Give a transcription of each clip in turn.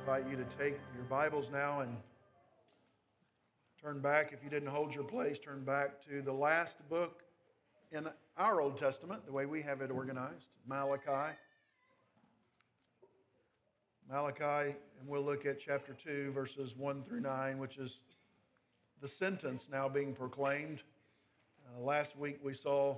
invite you to take your Bibles now and turn back. If you didn't hold your place, turn back to the last book in our Old Testament, the way we have it organized, Malachi. Malachi, and we'll look at chapter 2, verses 1 through 9, which is the sentence now being proclaimed. Last week we saw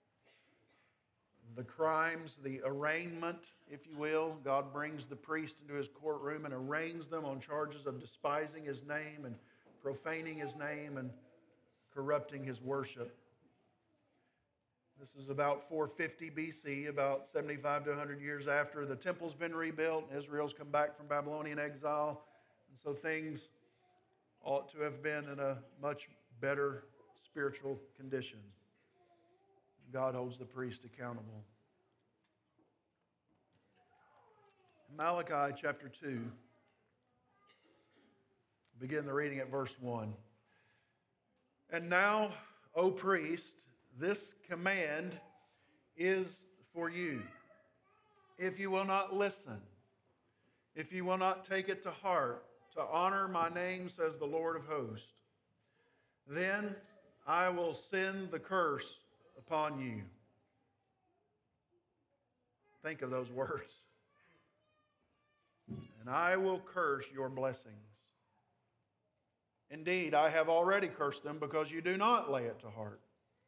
the crimes, the arraignment, if you will. God brings the priest into his courtroom and arraigns them on charges of despising his name and profaning his name and corrupting his worship. This is about 450 BC, about 75 to 100 years after the temple's been rebuilt. Israel's come back from Babylonian exile. And so things ought to have been in a much better spiritual condition. God holds the priest accountable. Malachi chapter 2, begin the reading at verse 1. And now, O priest, this command is for you. If you will not listen, if you will not take it to heart, to honor my name, says the Lord of hosts, then I will send the curse upon you. Think of those words. And I will curse your blessings. Indeed, I have already cursed them because you do not lay it to heart.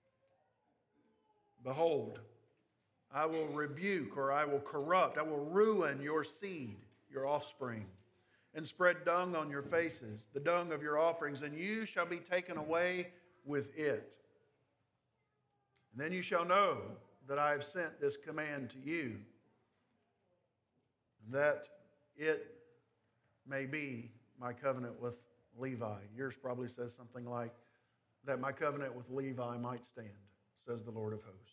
Behold, I will rebuke, or I will corrupt, I will ruin your seed, your offspring, and spread dung on your faces, the dung of your offerings, and you shall be taken away with it. And then you shall know that I have sent this command to you, and that it may be my covenant with Levi. Yours probably says something like, that my covenant with Levi might stand, says the Lord of hosts.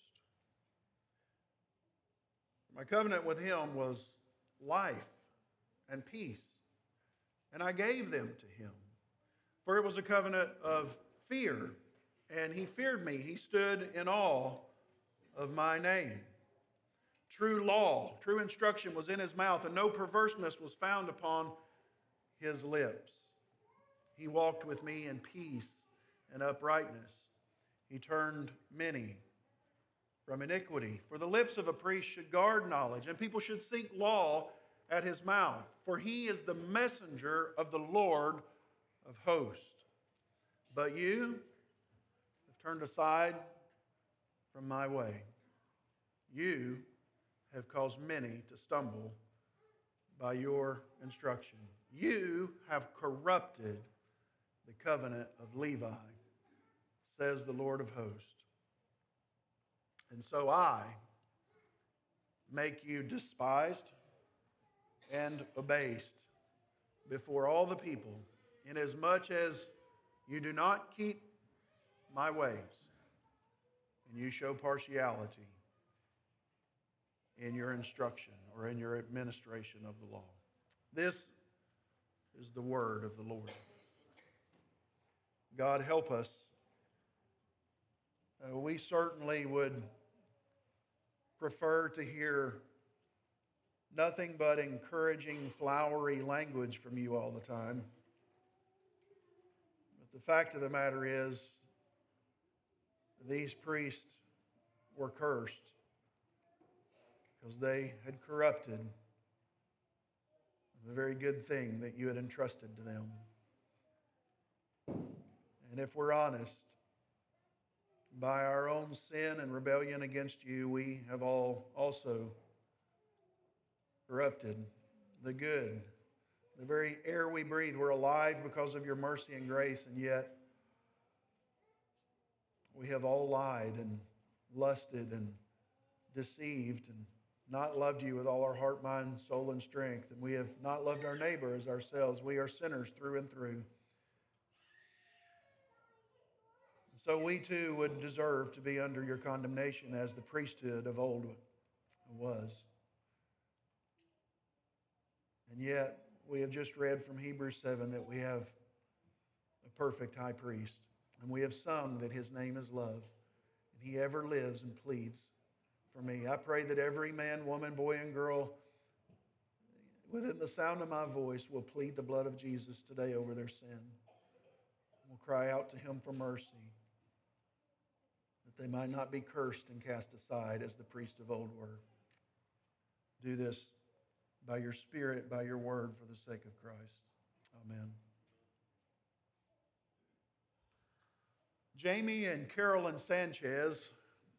My covenant with him was life and peace, and I gave them to him. For it was a covenant of fear, and he feared me. He stood in awe of my name. True law, true instruction was in his mouth, and no perverseness was found upon his lips. He walked with me in peace and uprightness. He turned many from iniquity. For the lips of a priest should guard knowledge, and people should seek law at his mouth. For he is the messenger of the Lord of hosts. But you have turned aside from my way. You have caused many to stumble by your instruction. You have corrupted the covenant of Levi, says the Lord of hosts. And so I make you despised and abased before all the people, inasmuch as you do not keep my ways, and you show partiality in your instruction or in your administration of the law. This is the word of the Lord. God help us. We certainly would prefer to hear nothing but encouraging, flowery language from you all the time. But the fact of the matter is, these priests were cursed because they had corrupted the very good thing that you had entrusted to them. And if we're honest, by our own sin and rebellion against you, we have all also corrupted the good. The very air we breathe, we're alive because of your mercy and grace, and yet we have all lied and lusted and deceived and not loved you with all our heart, mind, soul, and strength. And we have not loved our neighbor as ourselves. We are sinners through and through. So we too would deserve to be under your condemnation as the priesthood of old was. And yet, we have just read from Hebrews 7 that we have a perfect high priest. And we have sung that his name is love. And he ever lives and pleads for me. I pray that every man, woman, boy, and girl within the sound of my voice will plead the blood of Jesus today over their sin. Will cry out to him for mercy, that they might not be cursed and cast aside as the priests of old were. Do this by your Spirit, by your word, for the sake of Christ. Amen. Jamie and Carolyn Sanchez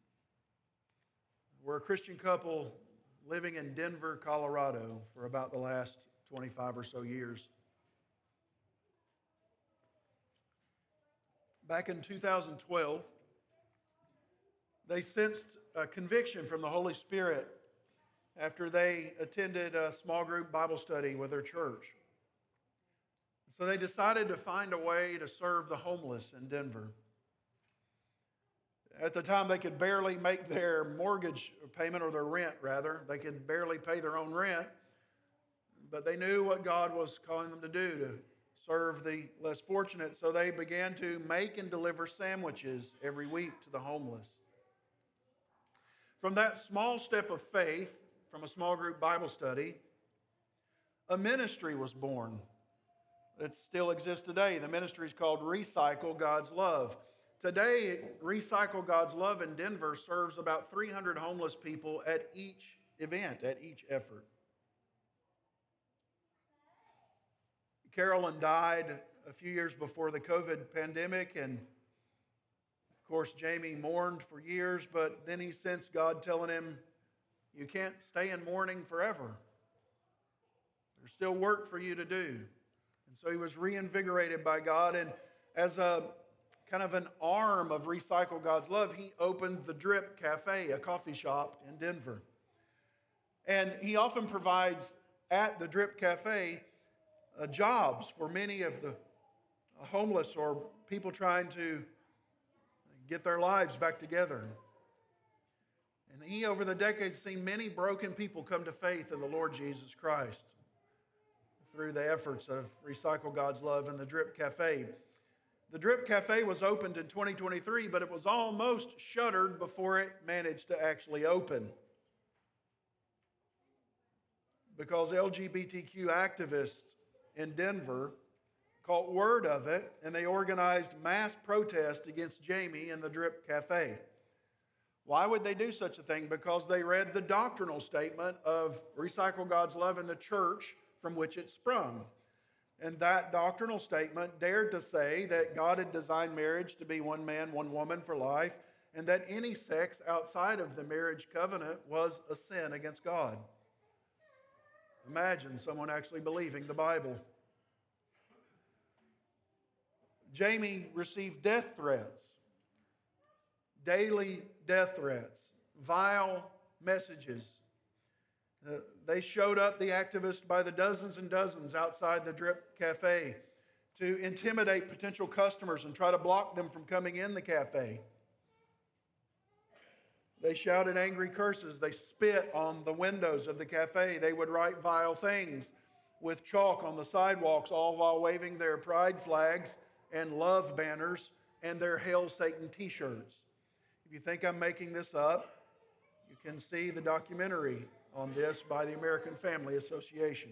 were a Christian couple living in Denver, Colorado for about the last 25 or so years. Back in 2012, they sensed a conviction from the Holy Spirit after they attended a small group Bible study with their church. So they decided to find a way to serve the homeless in Denver. At the time, they could barely make their mortgage payment, or their rent, rather. They could barely pay their own rent. But they knew what God was calling them to do, to serve the less fortunate. So they began to make and deliver sandwiches every week to the homeless. From that small step of faith, from a small group Bible study, a ministry was born that still exists today. The ministry is called Recycle God's Love. Today, Recycle God's Love in Denver serves about 300 homeless people at each event, at each effort. Carolyn died a few years before the COVID pandemic, and of course, Jamie mourned for years, but then he sensed God telling him, you can't stay in mourning forever. There's still work for you to do. And so he was reinvigorated by God, and as a kind of an arm of Recycle God's Love, he opened the Drip Cafe, a coffee shop in Denver. And he often provides at the Drip Cafe jobs for many of the homeless or people trying to get their lives back together. And he, over the decades, has seen many broken people come to faith in the Lord Jesus Christ through the efforts of Recycle God's Love and the Drip Cafe. The Drip Cafe was opened in 2023, but it was almost shuttered before it managed to actually open, because LGBTQ activists in Denver caught word of it, and they organized mass protest against Jamie and the Drip Cafe. Why would they do such a thing? Because they read the doctrinal statement of Recycle God's Love in the church from which it sprung. And that doctrinal statement dared to say that God had designed marriage to be one man, one woman for life, and that any sex outside of the marriage covenant was a sin against God. Imagine someone actually believing the Bible. Jamie received death threats, daily death threats, vile messages. They showed up, the activists, by the dozens and dozens outside the Drip Cafe to intimidate potential customers and try to block them from coming in the cafe. They shouted angry curses. They spit on the windows of the cafe. They would write vile things with chalk on the sidewalks, all while waving their pride flags and love banners and their Hail Satan t-shirts. If you think I'm making this up, you can see the documentary on this by the American Family Association.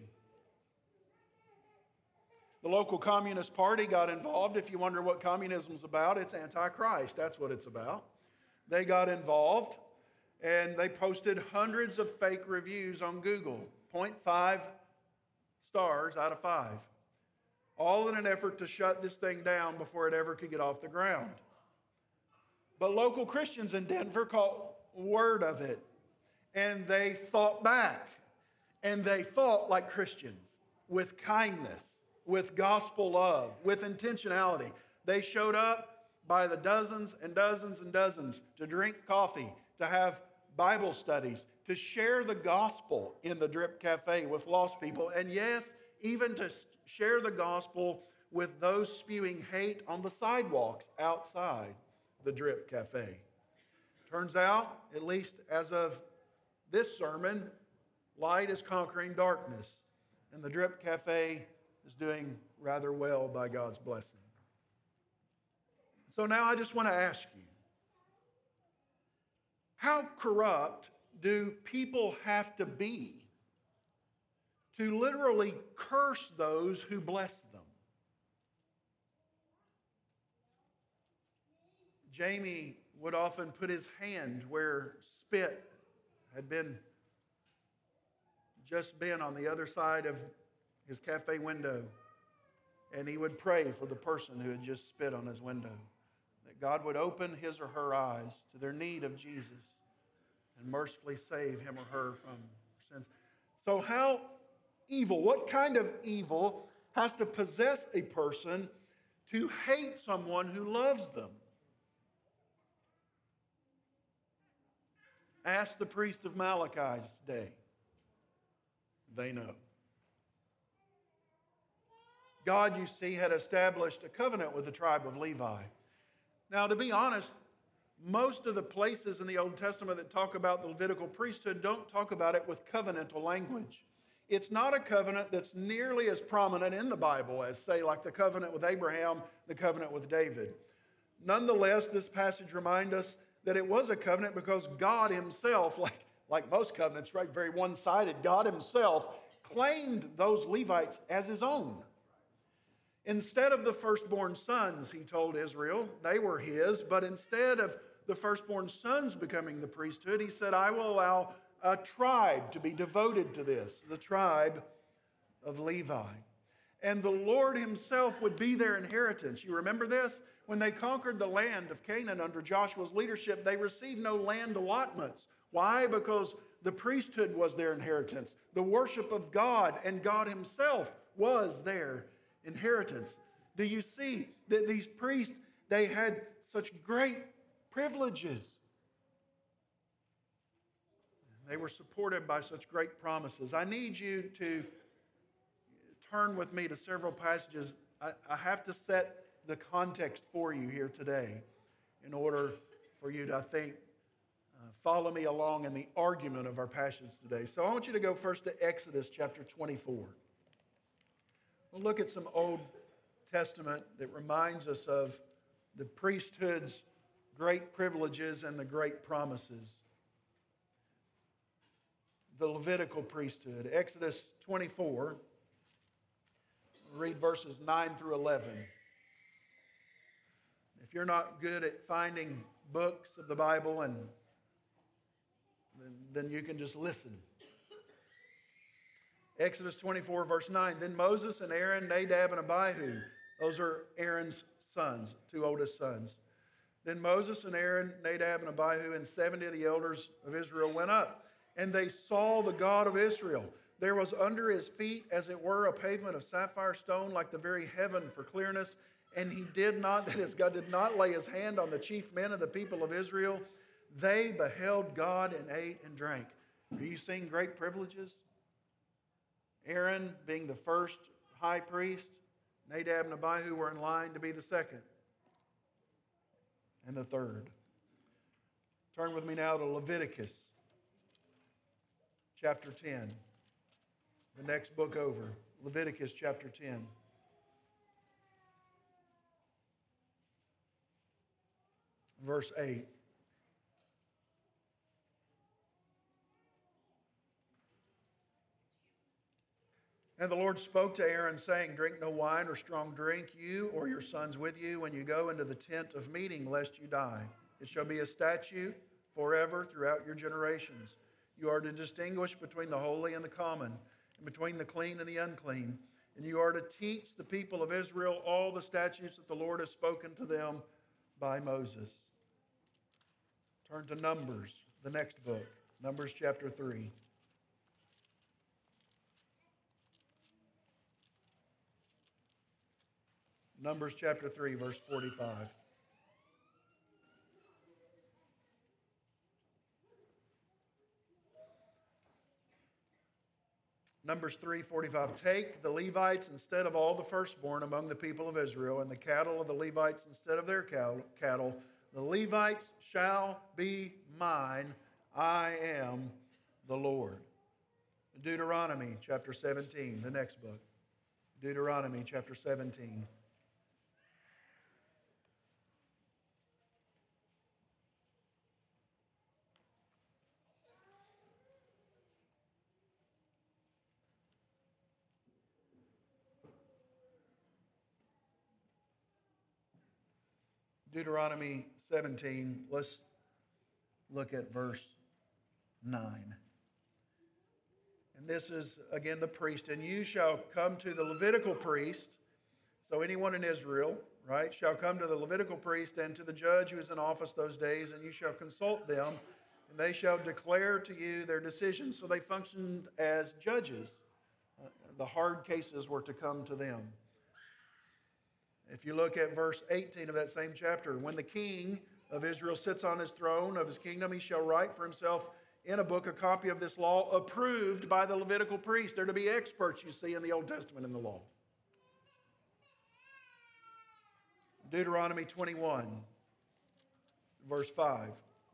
The local Communist Party got involved. If you wonder what communism's about, it's Antichrist. That's what it's about. They got involved, and they posted hundreds of fake reviews on Google, 0.5 stars out of 5, all in an effort to shut this thing down before it ever could get off the ground. But local Christians in Denver caught word of it, and they fought back. And they fought like Christians, with kindness, with gospel love, with intentionality. They showed up by the dozens and dozens and dozens to drink coffee, to have Bible studies, to share the gospel in the Drip Cafe with lost people, and yes, even to share the gospel with those spewing hate on the sidewalks outside the Drip Cafe. Turns out, at least as of this sermon, light is conquering darkness, and the Drip Cafe is doing rather well by God's blessing. So now I just want to ask you, how corrupt do people have to be to literally curse those who bless them. Jamie would often put his hand where spit had just been on the other side of his cafe window, and he would pray for the person who had just spit on his window, that God would open his or her eyes to their need of Jesus and mercifully save him or her from sins. So how evil, what kind of evil has to possess a person to hate someone who loves them? Ask the priest of Malachi's day. They know. God, you see, had established a covenant with the tribe of Levi. Now, to be honest, most of the places in the Old Testament that talk about the Levitical priesthood don't talk about it with covenantal language. It's not a covenant that's nearly as prominent in the Bible as, say, like the covenant with Abraham, the covenant with David. Nonetheless, this passage reminds us that it was a covenant because God himself, like most covenants, right, very one-sided, God himself claimed those Levites as his own. Instead of the firstborn sons, he told Israel, they were his, but instead of the firstborn sons becoming the priesthood, he said, I will allow a tribe to be devoted to this, the tribe of Levi. And the Lord himself would be their inheritance. You remember this? When they conquered the land of Canaan under Joshua's leadership, they received no land allotments. Why? Because the priesthood was their inheritance. The worship of God and God himself was their inheritance. Do you see that these priests, they had such great privileges? They were supported by such great promises. I need you to turn with me to several passages. I have to set the context for you here today in order for you to, I think, follow me along in the argument of our passages today. So I want you to go first to Exodus chapter 24. We'll look at some Old Testament that reminds us of the priesthood's great privileges and the great promises. The Levitical priesthood. Exodus 24. We'll read verses 9 through 11. If you're not good at finding books of the Bible, then you can just listen. Exodus 24, verse 9. Then Moses and Aaron, Nadab and Abihu, those are Aaron's sons, two oldest sons. Then Moses and Aaron, Nadab and Abihu, and 70 of the elders of Israel went up, and they saw the God of Israel. There was under his feet, as it were, a pavement of sapphire stone, like the very heaven for clearness. And he did not, that is, God did not lay his hand on the chief men of the people of Israel. They beheld God and ate and drank. Are you seeing great privileges? Aaron being the first high priest, Nadab and Abihu were in line to be the second and the third. Turn with me now to Leviticus chapter 10, the next book over, Leviticus chapter 10. Verse 8. And the Lord spoke to Aaron, saying, drink no wine or strong drink, you or your sons with you, when you go into the tent of meeting, lest you die. It shall be a statute forever throughout your generations. You are to distinguish between the holy and the common, and between the clean and the unclean. And you are to teach the people of Israel all the statutes that the Lord has spoken to them by Moses. Turn to Numbers, the next book, Numbers chapter 3. Numbers chapter 3, verse 45. Numbers 3:45. Take the Levites instead of all the firstborn among the people of Israel, and the cattle of the Levites instead of their cattle. The Levites shall be mine. I am the Lord. Deuteronomy chapter 17, the next book. Deuteronomy chapter 17. Deuteronomy 17, let's look at verse 9. And this is, again, the priest. And you shall come to the Levitical priest, so anyone in Israel, right, shall come to the Levitical priest and to the judge who is in office those days, and you shall consult them, and they shall declare to you their decisions. So they functioned as judges. The hard cases were to come to them. If you look at verse 18 of that same chapter, when the king of Israel sits on his throne of his kingdom, he shall write for himself in a book a copy of this law approved by the Levitical priest. They're to be experts, you see, in the Old Testament in the law. Deuteronomy 21, verse 5.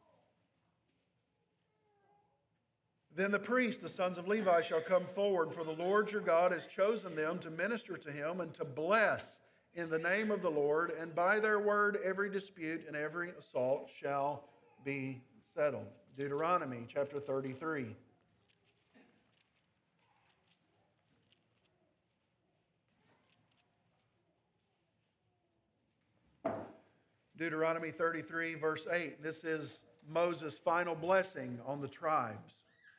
Then the priests, the sons of Levi, shall come forward, for the Lord your God has chosen them to minister to him and to bless in the name of the Lord, and by their word every dispute and every assault shall be settled. Deuteronomy chapter 33. Deuteronomy 33, verse 8. This is Moses' final blessing on the tribes.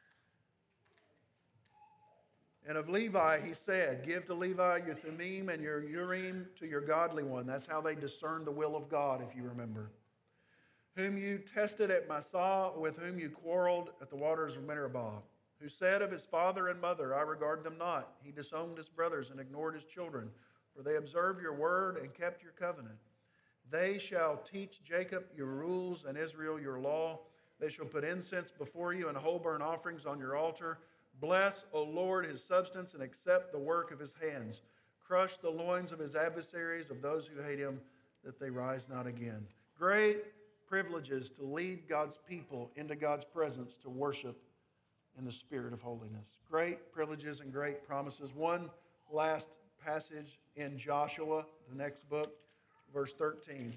And of Levi he said, give to Levi your Thummim and your Urim to your godly one. That's how they discerned the will of God, if you remember. Whom you tested at Massah, with whom you quarreled at the waters of Meribah. Who said of his father and mother, I regard them not. He disowned his brothers and ignored his children. For they observed your word and kept your covenant. They shall teach Jacob your rules and Israel your law. They shall put incense before you and whole burnt offerings on your altar. Bless, O Lord, his substance, and accept the work of his hands. Crush the loins of his adversaries, of those who hate him, that they rise not again. Great privileges to lead God's people into God's presence to worship in the spirit of holiness. Great privileges and great promises. One last passage in Joshua, the next book, verse 13.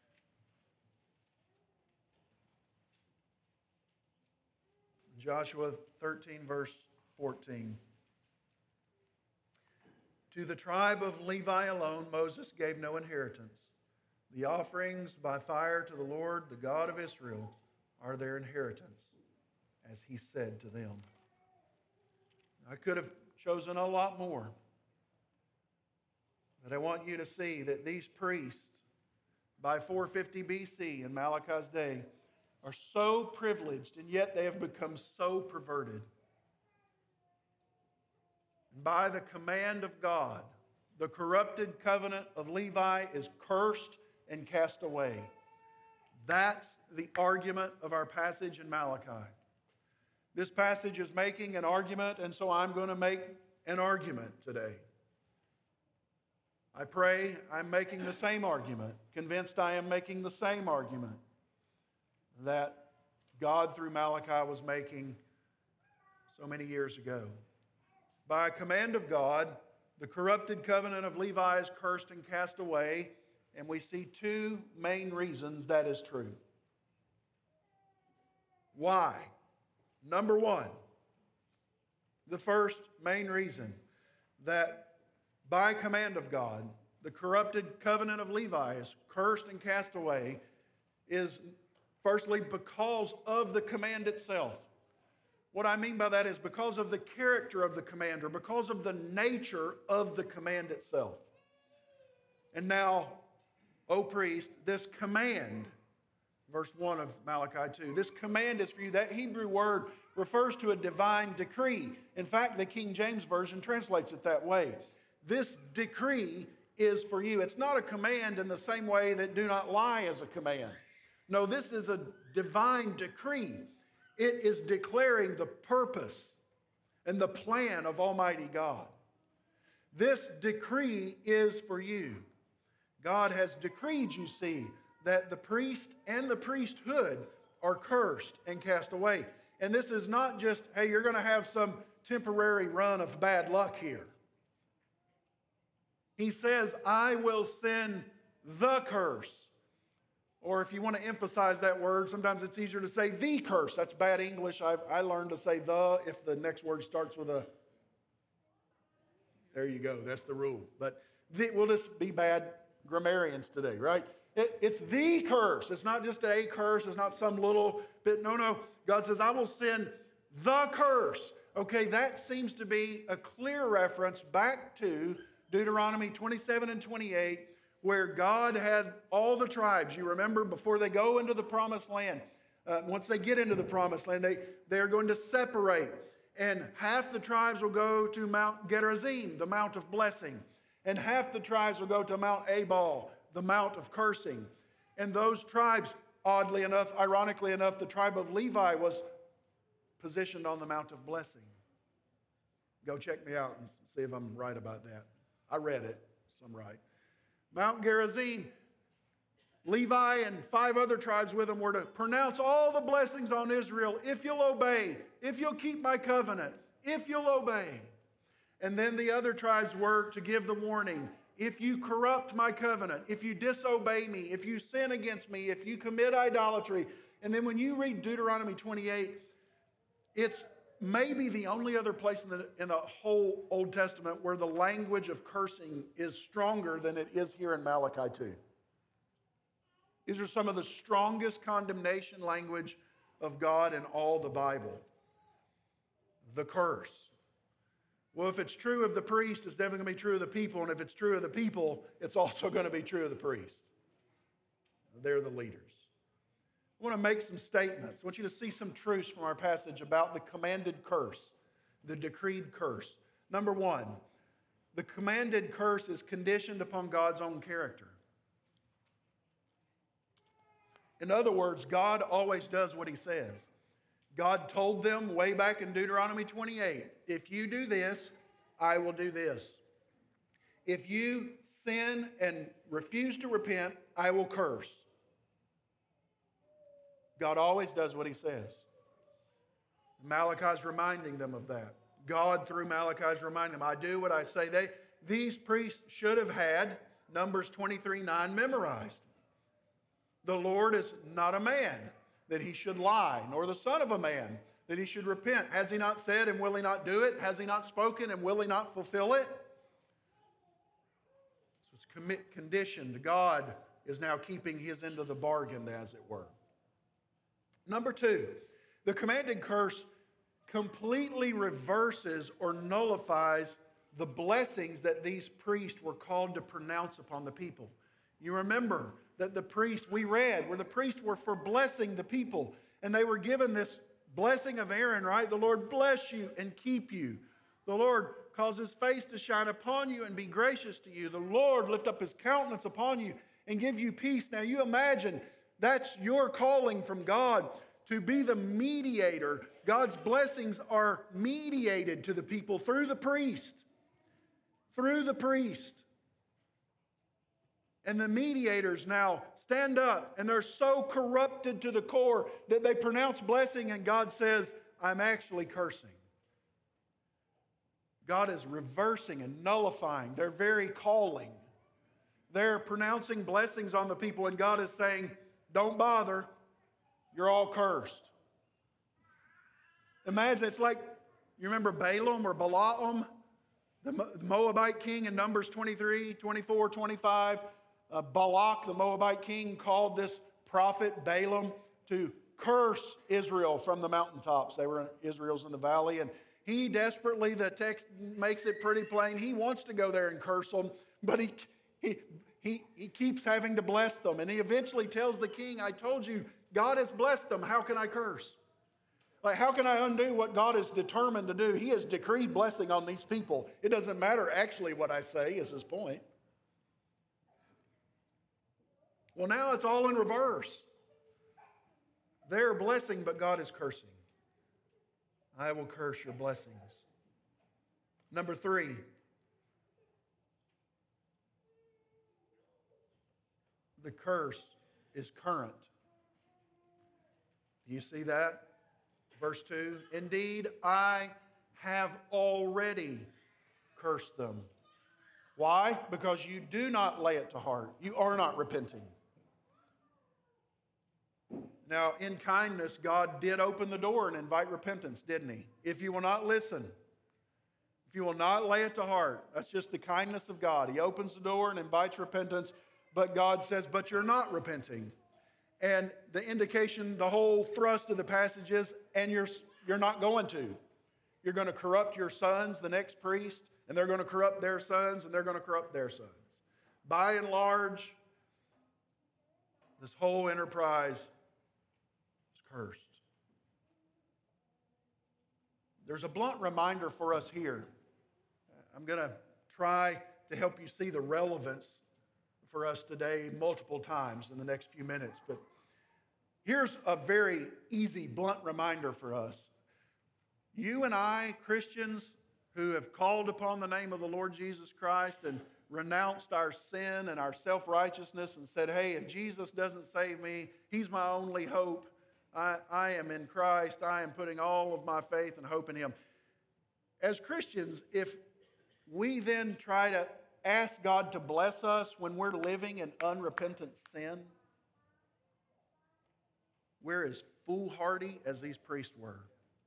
Joshua 13, verse 14. To the tribe of Levi alone, Moses gave no inheritance. The offerings by fire to the Lord, the God of Israel, are their inheritance, as he said to them. I could have chosen a lot more, but I want you to see that these priests, by 450 BC in Malachi's day, are so privileged, and yet they have become so perverted. And by the command of God, the corrupted covenant of Levi is cursed and cast away. That's the argument of our passage in Malachi. This passage is making an argument, and so I'm going to make an argument today. I pray I'm making the same argument, convinced I am making the same argument that God through Malachi was making so many years ago. By command of God, the corrupted covenant of Levi is cursed and cast away, and we see two main reasons that is true. Why? Number one, the first main reason that by command of God, the corrupted covenant of Levi is cursed and cast away is firstly because of the command itself. What I mean by that is because of the character of the command, or because of the nature of the command itself. And now, O priest, this command, verse 1 of Malachi 2, this command is for you. That Hebrew word refers to a divine decree. In fact, the King James Version translates it that way. This decree is for you. It's not a command in the same way that do not lie is a command. No, this is a divine decree. It is declaring the purpose and the plan of Almighty God. This decree is for you. God has decreed, you see, that the priest and the priesthood are cursed and cast away. And this is not just, hey, you're going to have some temporary run of bad luck here. He says, I will send the curse. Or if you want to emphasize that word, sometimes it's easier to say the curse. That's bad English. I learned to say the if the next word starts with a. There you go. That's the rule. But we'll just be bad grammarians today, right? It's the curse. It's not just a curse. It's not some little bit. No. God says, I will send the curse. Okay, that seems to be a clear reference back to Deuteronomy 27 and 28, where God had all the tribes. You remember, before they go into the promised land, once they get into the promised land, they are going to separate. And half the tribes will go to Mount Gerizim, the Mount of Blessing. And half the tribes will go to Mount Ebal, the Mount of Cursing. And those tribes, oddly enough, ironically enough, the tribe of Levi was positioned on the Mount of Blessing. Go check me out and see if I'm right about that. I read it, so I'm right. Mount Gerizim, Levi and 5 other tribes with them were to pronounce all the blessings on Israel if you'll obey, if you'll keep my covenant, if you'll obey. And then the other tribes were to give the warning, if you corrupt my covenant, if you disobey me, if you sin against me, if you commit idolatry. And then when you read Deuteronomy 28, it's maybe the only other place in the whole Old Testament where the language of cursing is stronger than it is here in Malachi 2. These are some of the strongest condemnation language of God in all the Bible. The curse. Well, if it's true of the priest, it's definitely going to be true of the people. And if it's true of the people, it's also going to be true of the priest. They're the leaders. I want to make some statements. I want you to see some truths from our passage about the commanded curse, the decreed curse. Number 1, the commanded curse is conditioned upon God's own character. In other words, God always does what he says. God told them way back in Deuteronomy 28, if you do this, I will do this. If you sin and refuse to repent, I will curse. God always does what he says. Malachi's reminding them of that. God, through Malachi, is reminding them, I do what I say. These priests should have had Numbers 23:9 memorized. The Lord is not a man that he should lie, nor the son of a man that he should repent. Has he not said, and will he not do it? Has he not spoken, and will he not fulfill it? So it's conditioned. God is now keeping his end of the bargain, as it were. Number 2, the commanded curse completely reverses or nullifies the blessings that these priests were called to pronounce upon the people. You remember that the priests, we read, where the priests were for blessing the people, and they were given this blessing of Aaron, right? The Lord bless you and keep you. The Lord cause his face to shine upon you and be gracious to you. The Lord lift up his countenance upon you and give you peace. Now you imagine that's your calling from God, to be the mediator. God's blessings are mediated to the people through the priest. Through the priest. And the mediators now stand up, and they're so corrupted to the core that they pronounce blessing, and God says, I'm actually cursing. God is reversing and nullifying their very calling. They're pronouncing blessings on the people, and God is saying, don't bother. You're all cursed. Imagine, it's like, you remember Balaam or Balaam, the Moabite king in Numbers 23, 24, 25. Balak, the Moabite king, called this prophet Balaam to curse Israel from the mountaintops. Israel's in the valley, and he desperately, the text makes it pretty plain, he wants to go there and curse them, but he keeps having to bless them. And he eventually tells the king, I told you, God has blessed them. How can I curse? Like, how can I undo what God is determined to do? He has decreed blessing on these people. It doesn't matter actually what I say, is his point. Well, now it's all in reverse. They're blessing, but God is cursing. I will curse your blessings. Number 3. The curse is current. Do you see that? Verse 2, indeed, I have already cursed them. Why? Because you do not lay it to heart. You are not repenting. Now, in kindness, God did open the door and invite repentance, didn't he? If you will not listen, if you will not lay it to heart, that's just the kindness of God. He opens the door and invites repentance. But God says, but you're not repenting. And the indication, the whole thrust of the passage is, and you're not going to. You're going to corrupt your sons, the next priest, and they're going to corrupt their sons, and they're going to corrupt their sons. By and large, this whole enterprise is cursed. There's a blunt reminder for us here. I'm going to try to help you see the relevance for us today multiple times in the next few minutes. But here's a very easy, blunt reminder for us. You and I, Christians who have called upon the name of the Lord Jesus Christ and renounced our sin and our self-righteousness and said, hey, if Jesus doesn't save me, He's my only hope. I am in Christ. I am putting all of my faith and hope in Him. As Christians, if we then try to ask God to bless us when we're living in unrepentant sin, we're as foolhardy as these priests were.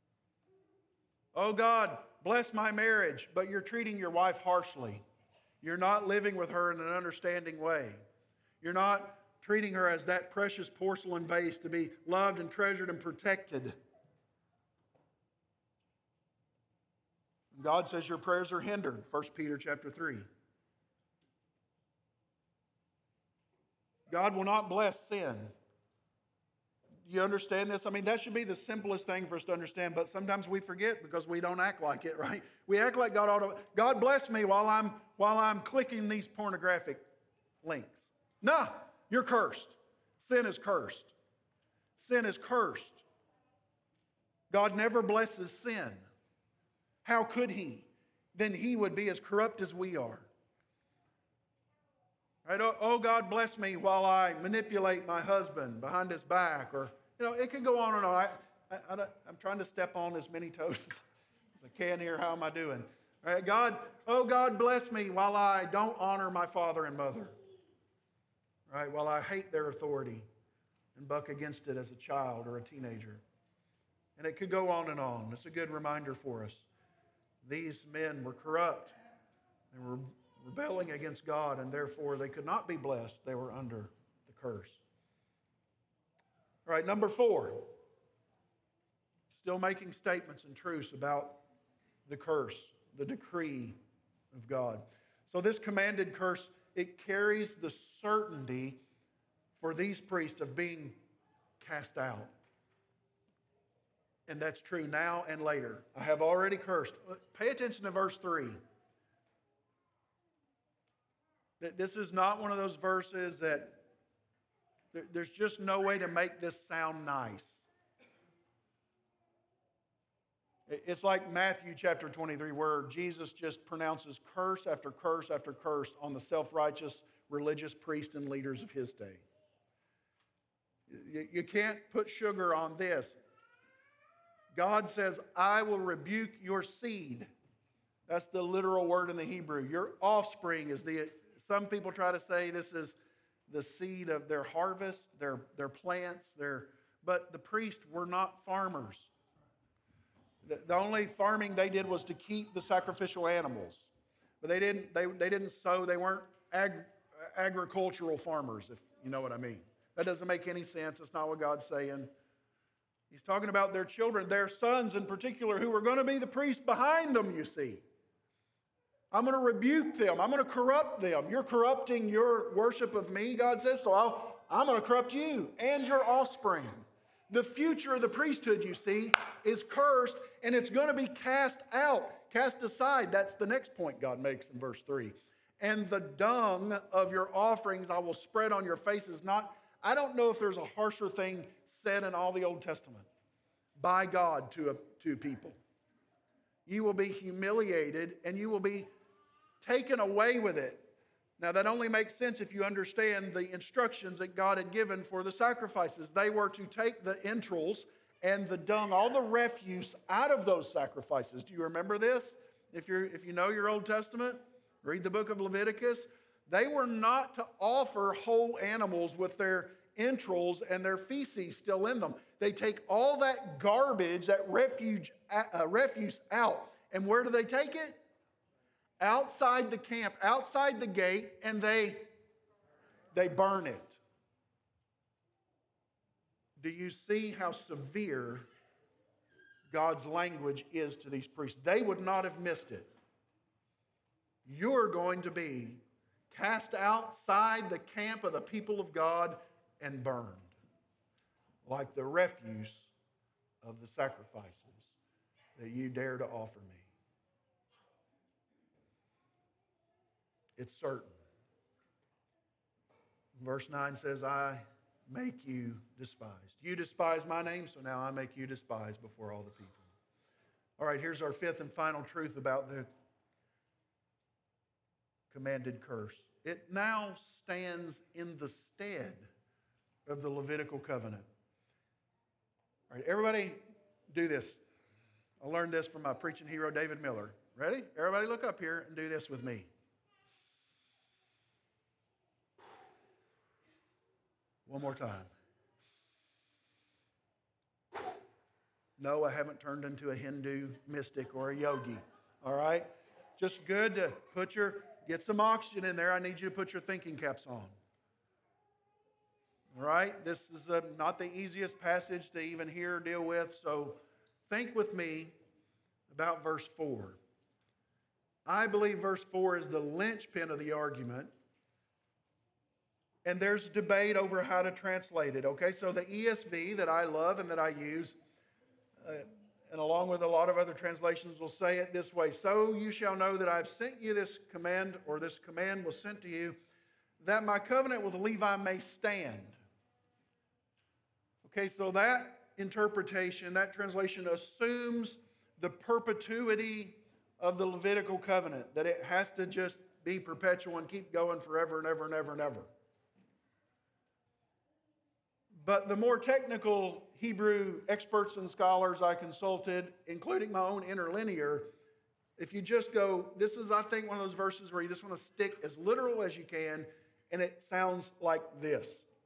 Oh God, bless my marriage, but you're treating your wife harshly. You're not living with her in an understanding way. You're not treating her as that precious porcelain vase to be loved and treasured and protected. God says your prayers are hindered, 1 Peter chapter 3. God will not bless sin. Do you understand this? I mean, that should be the simplest thing for us to understand, but sometimes we forget because we don't act like it, right? We act like God ought to. God bless me while I'm clicking these pornographic links. No, you're cursed. Sin is cursed. Sin is cursed. God never blesses sin. How could He? Then He would be as corrupt as we are. Right? Oh, God bless me while I manipulate my husband behind his back. Or, it could go on and on. I'm trying to step on as many toes as I can here. How am I doing? All right, God bless me while I don't honor my father and mother. Right? While I hate their authority and buck against it as a child or a teenager. And it could go on and on. It's a good reminder for us. These men were corrupt. They were rebelling against God, and therefore they could not be blessed. They were under the curse. All right, number 4. Still making statements and truths about the curse, the decree of God. So this commanded curse, it carries the certainty for these priests of being cast out. And that's true now and later. I have already cursed. Pay attention to verse 3. This is not one of those verses that there's just no way to make this sound nice. It's like Matthew chapter 23, where Jesus just pronounces curse after curse after curse on the self-righteous religious priests and leaders of his day. You can't put sugar on this. God says, I will rebuke your seed. That's the literal word in the Hebrew. Your offspring is some people try to say this is the seed of their harvest, their plants, but the priests were not farmers. The only farming they did was to keep the sacrificial animals. But they didn't sow, they weren't agricultural farmers, if you know what I mean. That doesn't make any sense. That's not what God's saying. He's talking about their children, their sons in particular, who are going to be the priests behind them, you see. I'm going to rebuke them. I'm going to corrupt them. You're corrupting your worship of me, God says, so I'm going to corrupt you and your offspring. The future of the priesthood, you see, is cursed, and it's going to be cast out, cast aside. That's the next point God makes in verse 3. And the dung of your offerings I will spread on your faces. I don't know if there's a harsher thing said in all the Old Testament by God to people. You will be humiliated, and you will be taken away with it. Now, that only makes sense if you understand the instructions that God had given for the sacrifices. They were to take the entrails and the dung, all the refuse out of those sacrifices. Do you remember this? If you know your Old Testament, read the book of Leviticus. They were not to offer whole animals with their entrails and their feces still in them. They take all that garbage, that refuse out. And where do they take it? Outside the camp, outside the gate, and they they burn it. Do you see how severe God's language is to these priests? They would not have missed it. You're going to be cast outside the camp of the people of God and burned, like the refuse of the sacrifices that you dare to offer me. It's certain. Verse 9 says, I make you despised. You despise my name, so now I make you despised before all the people. All right, here's our fifth and final truth about the commanded curse. It now stands in the stead of the Levitical covenant. All right, everybody do this. I learned this from my preaching hero, David Miller. Ready? Everybody look up here and do this with me. One more time. No, I haven't turned into a Hindu mystic or a yogi. All right? Just good to get some oxygen in there. I need you to put your thinking caps on. All right? This is not the easiest passage to even hear or deal with, so think with me about verse 4. I believe verse 4 is the linchpin of the argument. And there's debate over how to translate it, okay? So the ESV that I love and that I use, and along with a lot of other translations, will say it this way. So you shall know that I've sent you this command, or this command was sent to you, that my covenant with Levi may stand. Okay, so that interpretation, that translation assumes the perpetuity of the Levitical covenant, that it has to just be perpetual and keep going forever and ever and ever and ever. But the more technical Hebrew experts and scholars I consulted, including my own interlinear, if you just go, this is, I think, one of those verses where you just want to stick as literal as you can, and it sounds like this.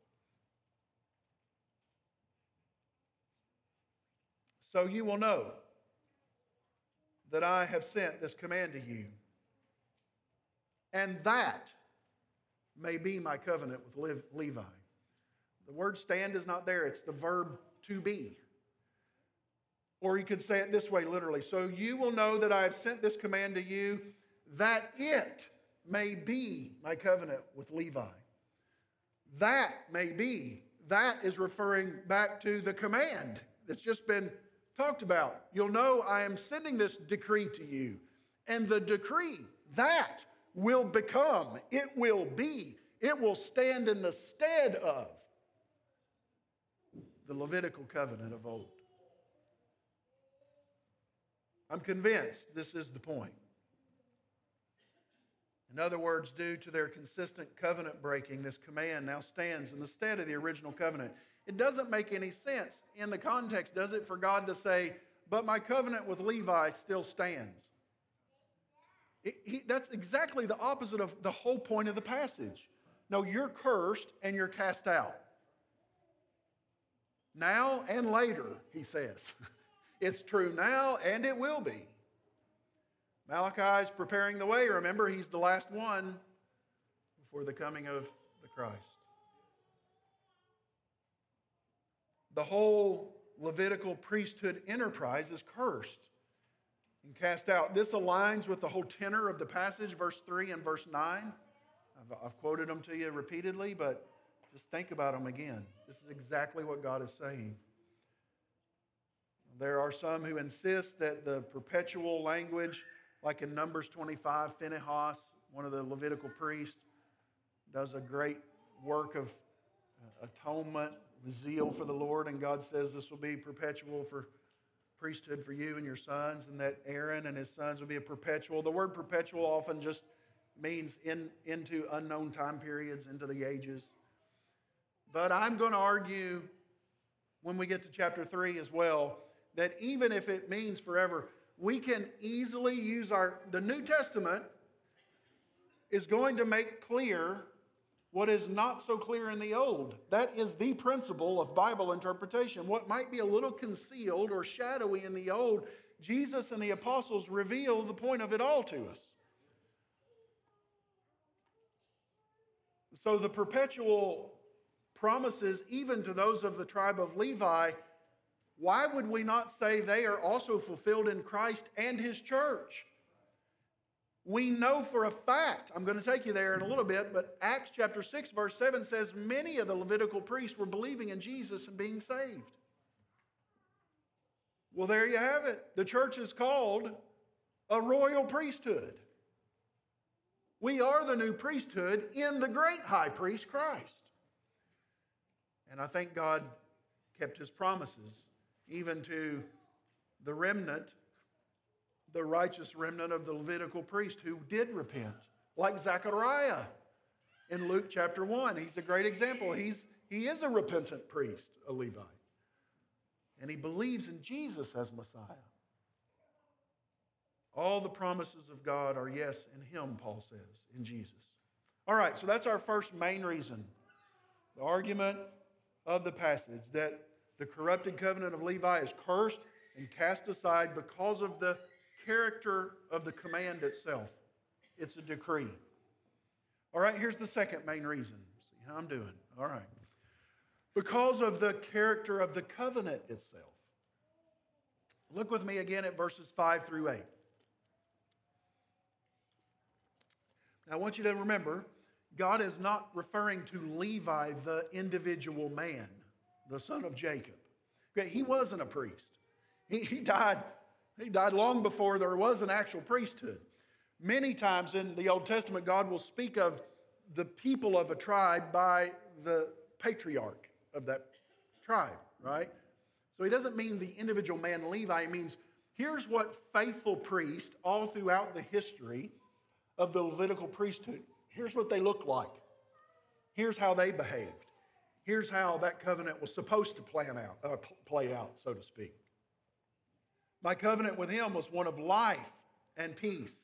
So you will know that I have sent this command to you, and that may be my covenant with Levi. The word stand is not there. It's the verb to be. Or you could say it this way literally. So you will know that I have sent this command to you, that it may be my covenant with Levi. That may be. That is referring back to the command that's just been talked about. You'll know I am sending this decree to you. And the decree, that will become, it will be, it will stand in the stead of the Levitical covenant of old. I'm convinced this is the point. In other words, due to their consistent covenant breaking, this command now stands in the stead of the original covenant. It doesn't make any sense in the context, does it, for God to say, but my covenant with Levi still stands. That's exactly the opposite of the whole point of the passage. No, you're cursed and you're cast out. Now and later, he says. It's true now and it will be. Malachi is preparing the way. Remember, he's the last one before the coming of the Christ. The whole Levitical priesthood enterprise is cursed and cast out. This aligns with the whole tenor of the passage, verse 3 and verse 9. I've quoted them to you repeatedly, but just think about them again. This is exactly what God is saying. There are some who insist that the perpetual language, like in Numbers 25, Phinehas, one of the Levitical priests, does a great work of atonement, zeal for the Lord, and God says this will be perpetual for priesthood for you and your sons, and that Aaron and his sons will be a perpetual. The word perpetual often just means into unknown time periods, into the ages. But I'm going to argue when we get to chapter 3 as well, that even if it means forever, we can easily use the New Testament is going to make clear what is not so clear in the Old. That is the principle of Bible interpretation. What might be a little concealed or shadowy in the Old, Jesus and the apostles reveal the point of it all to us. So the perpetual promises, even to those of the tribe of Levi, why would we not say they are also fulfilled in Christ and his church? We know for a fact, I'm going to take you there in a little bit, but Acts chapter 6 verse 7 says many of the Levitical priests were believing in Jesus and being saved. Well, there you have it. The church is called a royal priesthood. We are the new priesthood in the great high priest Christ. And I think God kept his promises, even to the remnant, the righteous remnant of the Levitical priest who did repent, like Zechariah in Luke chapter 1. He's a great example. He is a repentant priest, a Levite. And he believes in Jesus as Messiah. All the promises of God are yes in him, Paul says, in Jesus. All right, so that's our first main reason. The argument of the passage that the corrupted covenant of Levi is cursed and cast aside because of the character of the command itself. It's a decree. All right, here's the second main reason. See how I'm doing. All right. Because of the character of the covenant itself. Look with me again at verses 5 through 8. Now, I want you to remember, God is not referring to Levi, the individual man, the son of Jacob. Okay, he wasn't a priest. He died long before there was an actual priesthood. Many times in the Old Testament, God will speak of the people of a tribe by the patriarch of that tribe, right? So he doesn't mean the individual man Levi. He means here's what faithful priests all throughout the history of the Levitical priesthood, here's what they look like. Here's how they behaved. Here's how that covenant was supposed to play out, so to speak. My covenant with him was one of life and peace.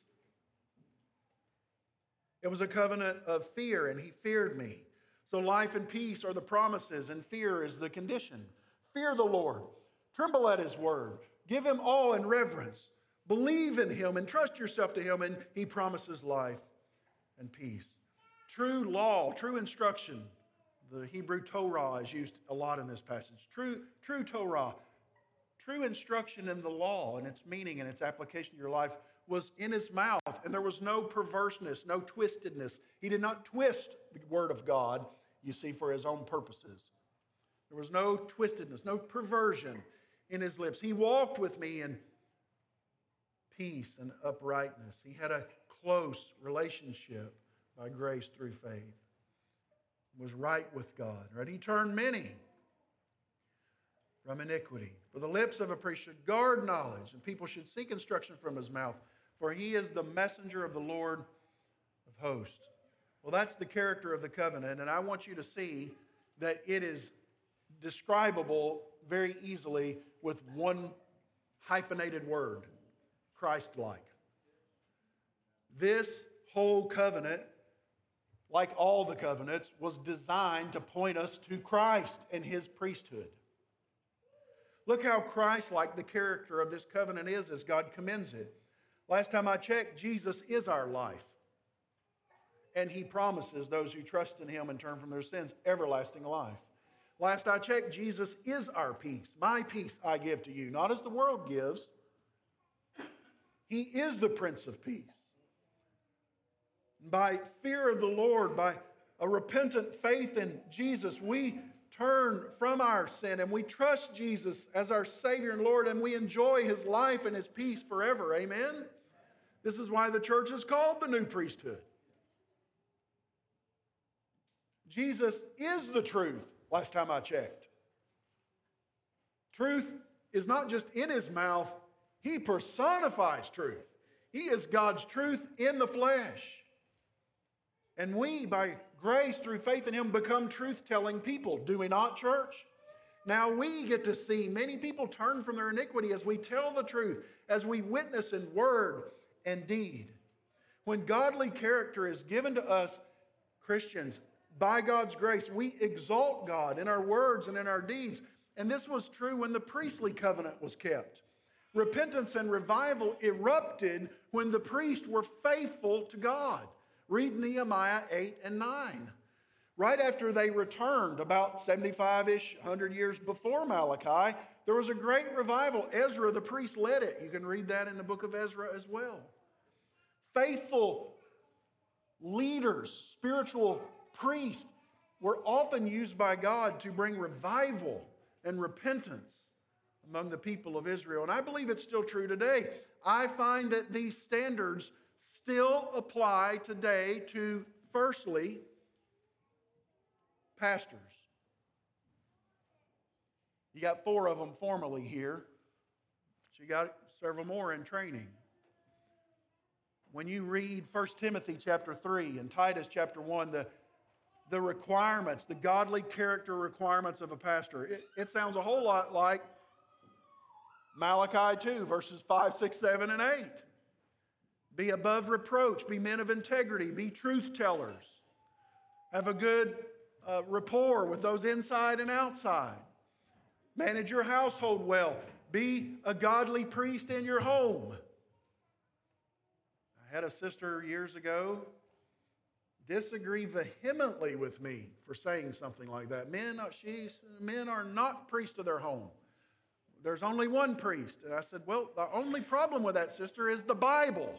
It was a covenant of fear, and he feared me. So life and peace are the promises, and fear is the condition. Fear the Lord. Tremble at his word. Give him awe and reverence. Believe in him and trust yourself to him, and he promises life and peace. True law, true instruction. The Hebrew Torah is used a lot in this passage. True Torah, true instruction in the law and its meaning and its application to your life was in his mouth, and there was no perverseness, no twistedness. He did not twist the word of God, you see, for his own purposes. There was no twistedness, no perversion in his lips. He walked with me in peace and uprightness. He had a close relationship by grace through faith. He was right with God. Right? He turned many from iniquity. For the lips of a priest should guard knowledge, and people should seek instruction from his mouth, for he is the messenger of the Lord of hosts. Well, that's the character of the covenant, and I want you to see that it is describable very easily with one hyphenated word, Christ-like. This whole covenant, like all the covenants, was designed to point us to Christ and his priesthood. Look how Christ-like the character of this covenant is as God commends it. Last time I checked, Jesus is our life. And he promises those who trust in him and turn from their sins everlasting life. Last I checked, Jesus is our peace. My peace I give to you, not as the world gives. He is the Prince of Peace. By fear of the Lord, by a repentant faith in Jesus, we turn from our sin and we trust Jesus as our Savior and Lord, and we enjoy his life and his peace forever. Amen? This is why the church is called the new priesthood. Jesus is the truth, last time I checked. Truth is not just in his mouth, he personifies truth. He is God's truth in the flesh. And we, by grace through faith in him, become truth-telling people. Do we not, church? Now we get to see many people turn from their iniquity as we tell the truth, as we witness in word and deed. When godly character is given to us, Christians, by God's grace, we exalt God in our words and in our deeds. And this was true when the priestly covenant was kept. Repentance and revival erupted when the priests were faithful to God. Read Nehemiah 8 and 9. Right after they returned, about 75-ish, 100 years before Malachi, there was a great revival. Ezra, the priest, led it. You can read that in the book of Ezra as well. Faithful leaders, spiritual priests, were often used by God to bring revival and repentance among the people of Israel. And I believe it's still true today. I find that these standards still apply today to, firstly, pastors. You got 4 of them formally here, but you got several more in training. When you read 1 Timothy chapter 3 and Titus chapter 1, the requirements, the godly character requirements of a pastor, it sounds a whole lot like Malachi 2, verses 5, 6, 7, and 8. Be above reproach, be men of integrity, be truth tellers, have a good rapport with those inside and outside, manage your household well, be a godly priest in your home. I had a sister years ago disagree vehemently with me for saying something like that. Men are not priests of their home. There's only one priest. And I said, well, the only problem with that, sister, is the Bible.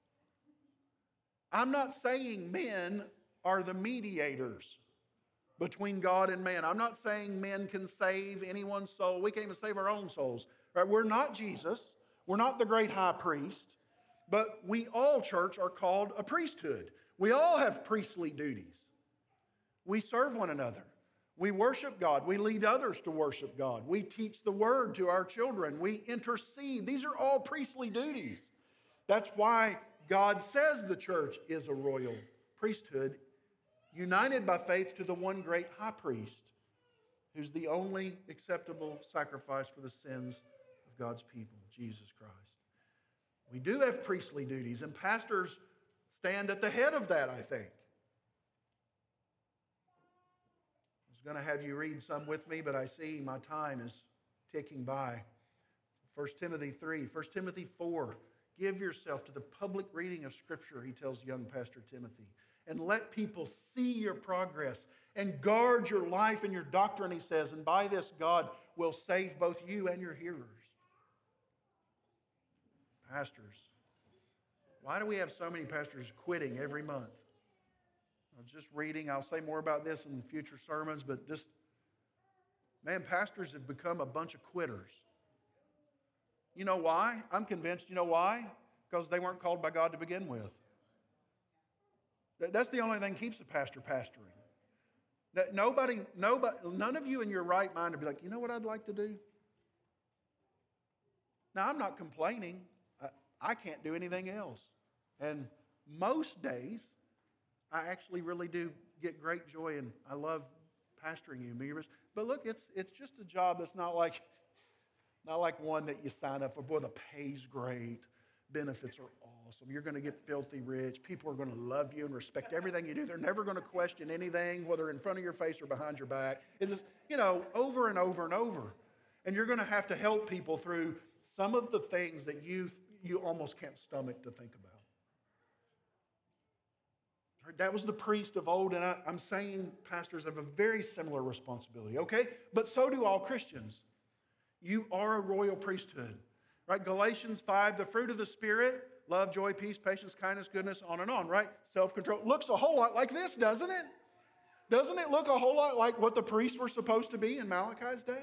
I'm not saying men are the mediators between God and man. I'm not saying men can save anyone's soul. We can't even save our own souls. Right? We're not Jesus. We're not the great high priest. But we all, church, are called a priesthood. We all have priestly duties. We serve one another. We worship God. We lead others to worship God. We teach the word to our children. We intercede. These are all priestly duties. That's why God says the church is a royal priesthood, united by faith to the one great high priest, who's the only acceptable sacrifice for the sins of God's people, Jesus Christ. We do have priestly duties, and pastors stand at the head of that, I think. I was going to have you read some with me, but I see my time is ticking by. 1 Timothy 3, 1 Timothy 4. Give yourself to the public reading of Scripture, he tells young Pastor Timothy, and let people see your progress and guard your life and your doctrine, he says, and by this God will save both you and your hearers. Pastors. Why do we have so many pastors quitting every month? I was just reading, I'll say more about this in future sermons, but pastors have become a bunch of quitters. You know why? I'm convinced, you know why? Because they weren't called by God to begin with. That's the only thing that keeps a pastor pastoring. None of you in your right mind would be like, you know what I'd like to do? Now, I'm not complaining. I can't do anything else. And most days, I actually really do get great joy, and I love pastoring you. But look, it's just a job that's not like one that you sign up for. Boy, the pay's great. Benefits are awesome. You're going to get filthy rich. People are going to love you and respect everything you do. They're never going to question anything, whether in front of your face or behind your back. It's just, over and over and over. And you're going to have to help people through some of the things that you almost can't stomach to think about. That was the priest of old, and I'm saying pastors have a very similar responsibility, okay? But so do all Christians. You are a royal priesthood, right? Galatians 5, the fruit of the Spirit, love, joy, peace, patience, kindness, goodness, on and on, right? Self-control. Looks a whole lot like this, doesn't it? Doesn't it look a whole lot like what the priests were supposed to be in Malachi's day?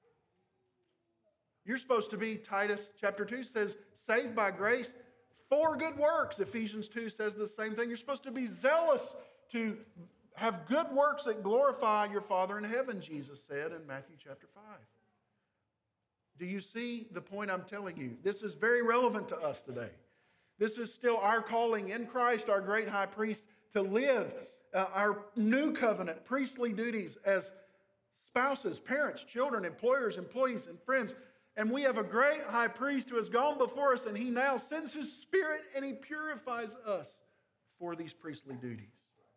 You're supposed to be, Titus chapter 2 says, saved by grace for good works. Ephesians 2 says the same thing. You're supposed to be zealous to have good works that glorify your Father in heaven, Jesus said in Matthew chapter 5. Do you see the point I'm telling you? This is very relevant to us today. This is still our calling in Christ, our great high priest, to live our new covenant, priestly duties as spouses, parents, children, employers, employees, and friends. And we have a great high priest who has gone before us, and he now sends his Spirit and he purifies us for these priestly duties.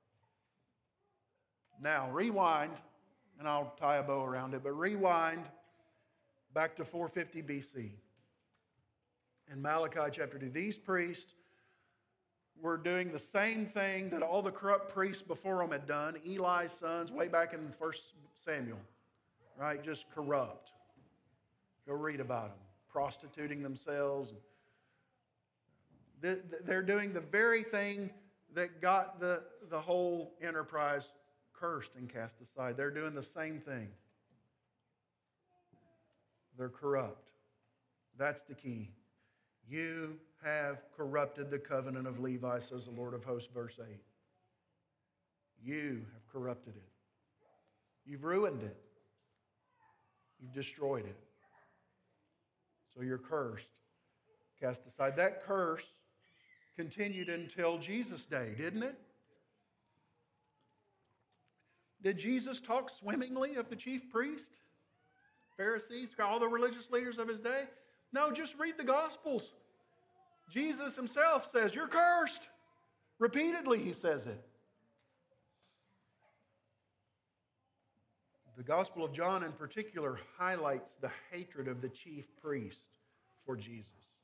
Now, rewind, and I'll tie a bow around it, but rewind back to 450 BC. In Malachi chapter 2, these priests were doing the same thing that all the corrupt priests before them had done, Eli's sons, way back in 1 Samuel, right? Just corrupt. Go read about them, prostituting themselves. They're doing the very thing that got the whole enterprise cursed and cast aside. They're doing the same thing. They're corrupt. That's the key. You have corrupted the covenant of Levi, says the Lord of hosts, verse 8. You have corrupted it. You've ruined it. You've destroyed it. So you're cursed, cast aside. That curse continued until Jesus' day, didn't it? Did Jesus talk swimmingly of the chief priest, Pharisees, all the religious leaders of his day? No, just read the Gospels. Jesus himself says, you're cursed. Repeatedly he says it. The Gospel of John in particular highlights the hatred of the chief priest for Jesus.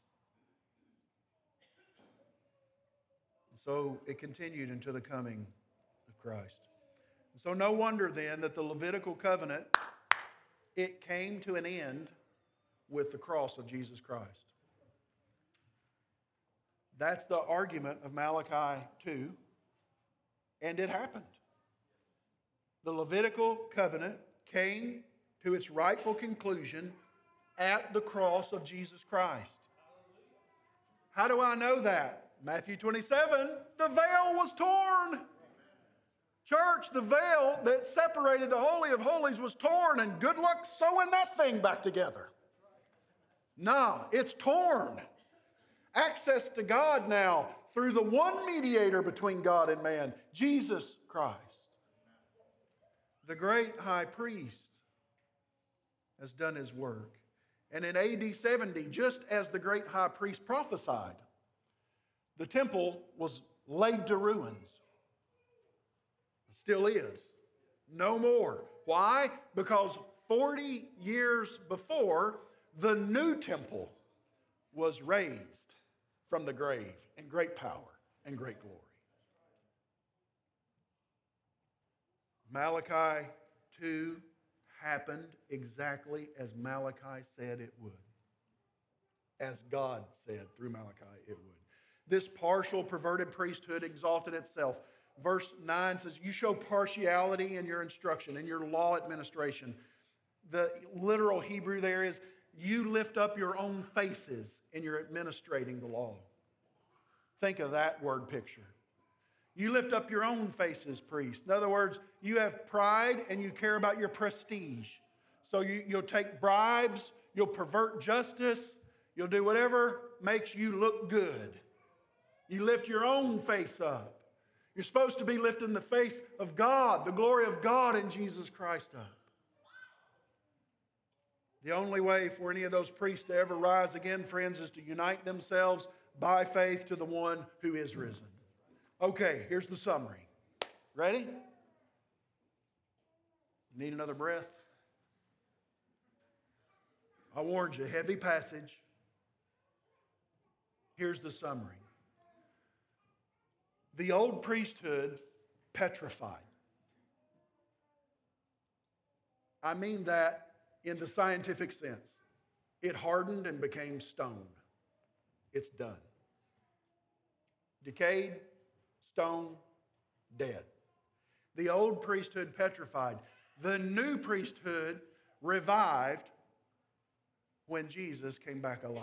And so it continued until the coming of Christ. And so no wonder then that the Levitical covenant, it came to an end with the cross of Jesus Christ. That's the argument of Malachi 2, and it happened. The Levitical covenant came to its rightful conclusion at the cross of Jesus Christ. How do I know that? Matthew 27, the veil was torn. Church, the veil that separated the Holy of Holies was torn, and good luck sewing that thing back together. No, it's torn. Access to God now through the one mediator between God and man, Jesus Christ. The great high priest has done his work. And in AD 70, just as the great high priest prophesied, the temple was laid to ruins. It still is. No more. Why? Because 40 years before, the new temple was raised from the grave in great power and great glory. Malachi 2 happened exactly as Malachi said it would. As God said through Malachi it would. This partial perverted priesthood exalted itself. Verse 9 says, you show partiality in your instruction, in your law administration. The literal Hebrew there is, you lift up your own faces in your administrating the law. Think of that word picture. You lift up your own faces, priest. In other words, you have pride and you care about your prestige. So you'll take bribes, you'll pervert justice, you'll do whatever makes you look good. You lift your own face up. You're supposed to be lifting the face of God, the glory of God in Jesus Christ up. The only way for any of those priests to ever rise again, friends, is to unite themselves by faith to the one who is risen. Okay, here's the summary. Ready? Need another breath? I warned you, heavy passage. Here's the summary. The old priesthood petrified. I mean that in the scientific sense. It hardened and became stone. It's done. Decayed, stone, dead. The old priesthood petrified. The new priesthood revived when Jesus came back alive.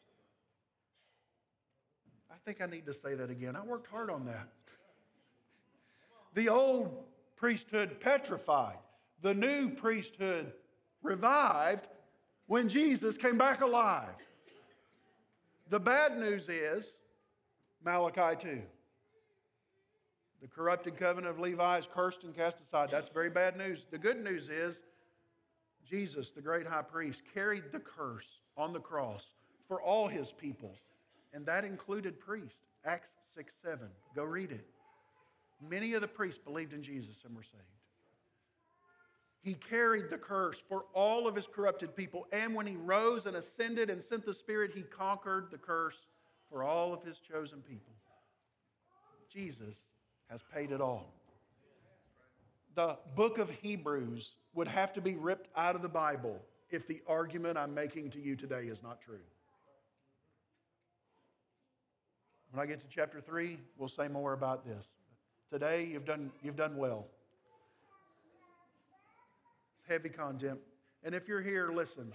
I think I need to say that again. I worked hard on that. The old priesthood petrified. The new priesthood revived when Jesus came back alive. The bad news is Malachi 2. The corrupted covenant of Levi is cursed and cast aside. That's very bad news. The good news is Jesus, the great high priest, carried the curse on the cross for all his people. And that included priests. Acts 6:7. Go read it. Many of the priests believed in Jesus and were saved. He carried the curse for all of his corrupted people. And when he rose and ascended and sent the Spirit, he conquered the curse for all of his chosen people. Jesus has paid it all. The book of Hebrews would have to be ripped out of the Bible if the argument I'm making to you today is not true. When I get to chapter 3, we'll say more about this. Today, you've done well. It's heavy content. And if you're here, listen.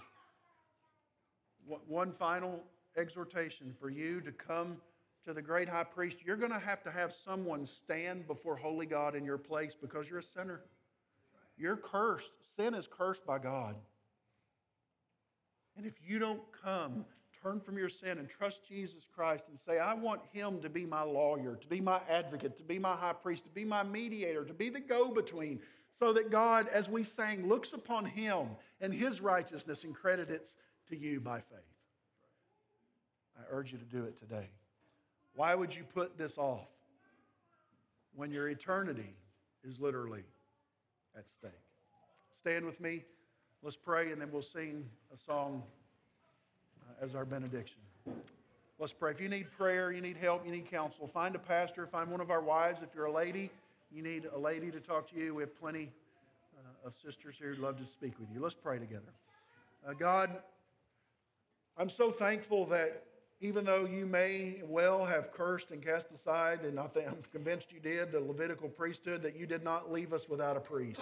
One final exhortation for you to come to the great high priest. You're going to have someone stand before holy God in your place because you're a sinner. You're cursed. Sin is cursed by God. And if you don't come, turn from your sin and trust Jesus Christ and say, I want Him to be my lawyer, to be my advocate, to be my high priest, to be my mediator, to be the go-between, so that God, as we sang, looks upon Him and His righteousness and credits it to you by faith. I urge you to do it today. Why would you put this off when your eternity is literally at stake? Stand with me. Let's pray, and then we'll sing a song as our benediction. Let's pray. If you need prayer, you need help, you need counsel, find a pastor, find one of our wives. If you're a lady, you need a lady to talk to you. We have plenty of sisters here who'd love to speak with you. Let's pray together. God, I'm so thankful that even though you may well have cursed and cast aside, and I'm convinced you did, the Levitical priesthood, that you did not leave us without a priest.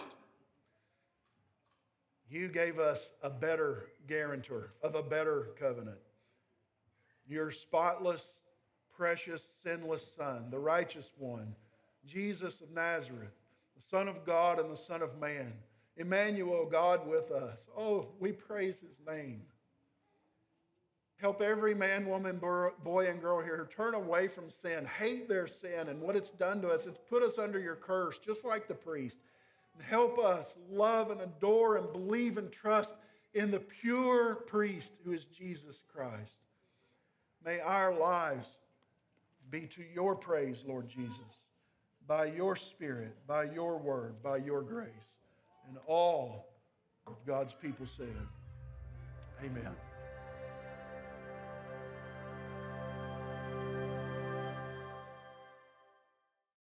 You gave us a better guarantor of a better covenant. Your spotless, precious, sinless Son, the righteous one, Jesus of Nazareth, the Son of God and the Son of Man, Emmanuel, God with us. Oh, we praise His name. Help every man, woman, boy, and girl here turn away from sin, hate their sin and what it's done to us. It's put us under your curse, just like the priest. And help us love and adore and believe and trust in the pure priest who is Jesus Christ. May our lives be to your praise, Lord Jesus, by your Spirit, by your word, by your grace. And all of God's people said, amen.